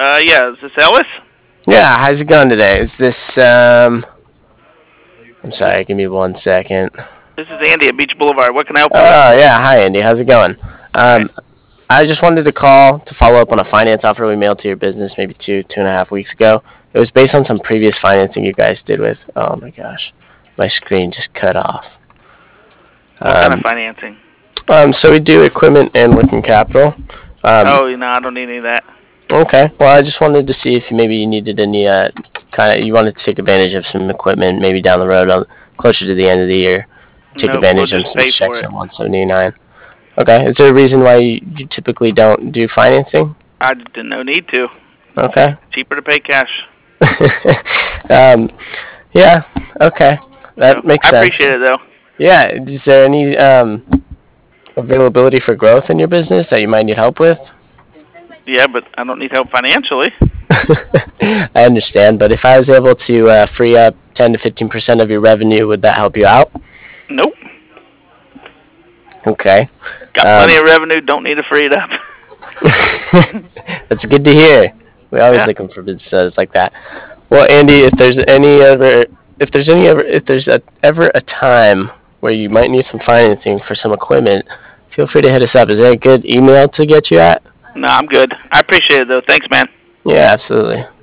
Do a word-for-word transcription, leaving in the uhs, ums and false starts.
Uh, yeah, is this Ellis? Yeah, how's it going today? Is this, um... I'm sorry, give me one second. This is Andy at Beach Boulevard. What can I help you with? Oh, yeah, hi Andy, how's it going? Alright. Um, I just wanted to call to follow up on a finance offer we mailed to your business maybe two, two and a half weeks ago. It was based on some previous financing you guys did with, oh my gosh, my screen just cut off. What kind of Um, financing? um, so we do equipment and working capital. Um, Oh, no, I don't need any of that. okay, well I just wanted to see if maybe you needed any, uh, kind of, you wanted to take advantage of some equipment maybe down the road, uh, closer to the end of the year. Take Nope, we'll advantage of just some pay for checks it. at one seventy-nine. Okay. Is there a reason why you, you typically don't do financing? I didn't no need to. Okay. Cheaper to pay cash. um, yeah. Okay. That So, makes I sense. appreciate it, though. Yeah. Is there any um, availability for growth in your business that you might need help with? Yeah, but I don't need help financially. I understand, but if I was able to uh, free up ten to fifteen percent of your revenue, would that help you out? Nope. Okay. Got Um, plenty of revenue, don't need to free it up. That's good to hear. We always Yeah. looking for businesses like that. Well, Andy, if there's any ever, if there's any ever, if there's a, ever a time where you might need some financing for some equipment, feel free to hit us up. Is there a good email to get you at? No, I'm good. I appreciate it, though. Thanks, man. Yeah, absolutely.